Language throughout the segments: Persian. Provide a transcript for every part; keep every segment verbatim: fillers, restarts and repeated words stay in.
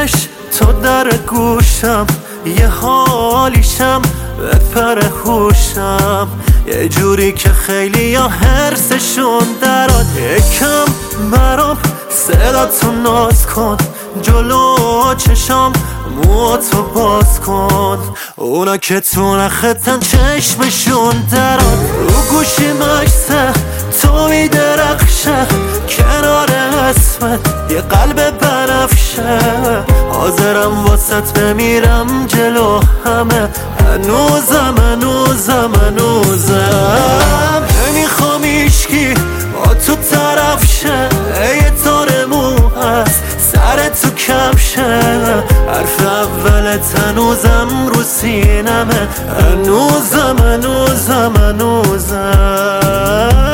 دلش تو در گوشم، یه حالیشم به پر هوشم، یه جوری که خیلی یا حرسشون دراد. یکم برام صدا تو ناز کن، جلو چشام موتو باز کن، اونا که تو نختن چشمشون دراد. رو گوشی مکسه تو میدرخشه، کنار اسمت یه قلب بنفشه، حاضرم واسط بمیرم جلو همه، هنوزم هنوزم هنوزم نمیخوام ایشکی با تو طرف شه، یه تار مو هست سر تو کفشه، حرف اولت هنوزم رو سینمه، هنوزم هنوزم هنوزم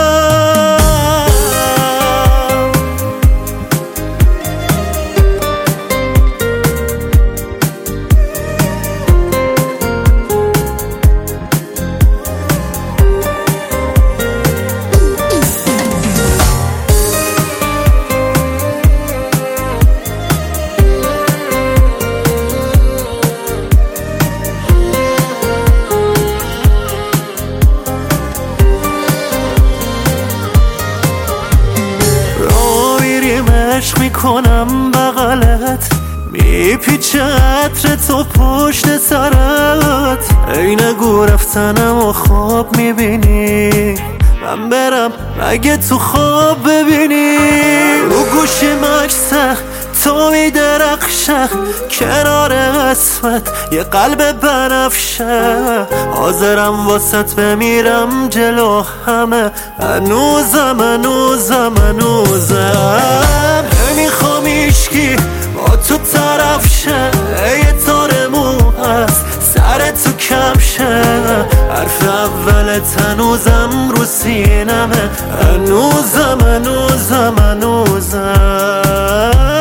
عشق میکنم بغلت، میپیچه عطر تو پشت سرت، ای نگو رفتنم و خواب میبینی، من برم مگه تو خواب ببینی. رو گوشی مکسه تو میدرخشه، کنار اسمت یه قلب بنفشه، حاضرم واسط بمیرم جلو همه، هنوزم هنوزم هنوزم نمیخوام ایشکی با تو طرف شه، یه تار مو هست سر تو کفشه، حرف اولت هنوزم رو سینمه، هنوزم هنوزم هنوزم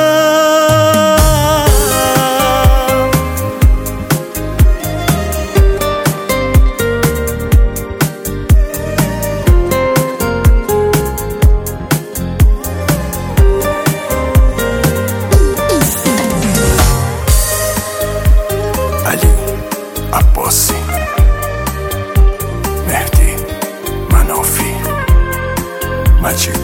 علی عباسی، مهدی منافی، مجید